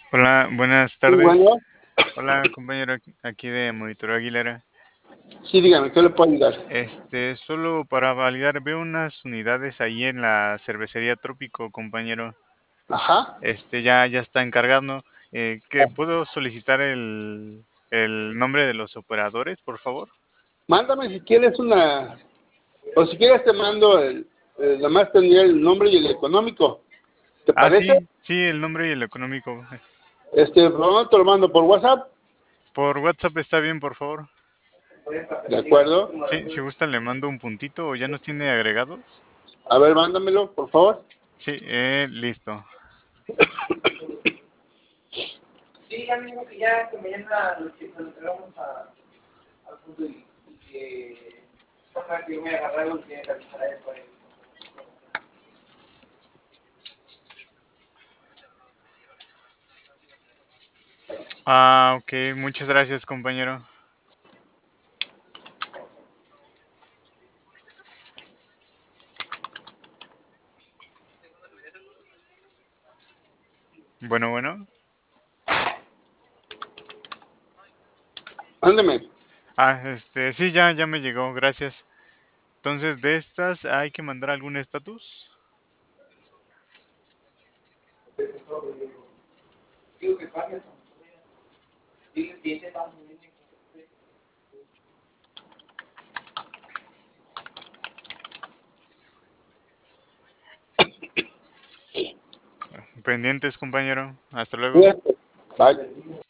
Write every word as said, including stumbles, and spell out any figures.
Hola, buenas Sí, tardes. bueno, Hola, compañero aquí aquí de Monitor Aguilera. sí, dígame, ¿qué le puedo ayudar? Este, solo para validar, veo unas unidades ahí en la cervecería Trópico, compañero. Ajá. Este, ya, ya está encargando. Eh, ¿qué puedo solicitar el, el nombre de los operadores, por favor? Mándame si quieres una, o si quieres te mando el, el nada más tendría el nombre y el económico. ¿Te Ah, parece? sí, sí, el nombre y el económico. Este, ¿por dónde te lo mando? ¿Por WhatsApp? Por WhatsApp está bien, por favor. ¿De acuerdo? Sí, si gusta le mando un puntito o ya nos tiene agregados. A ver, mándamelo, por favor. Sí, eh, listo. Sí, ya me dijo que ya, que mañana lo que lo entregamos a, al punto y, y que ojalá que yo voy a agarrar lo que tiene que avisar a él por él. Ah, ok, muchas gracias, compañero. Bueno, bueno. Mándame. Ah, este, sí, ya, ya me llegó, gracias. Entonces, de estas, ¿hay que mandar algún estatus? Digo que pague eso. Dile al cliente, vamos a venir. Pendientes, compañero. Hasta luego. Cuídate. Bye.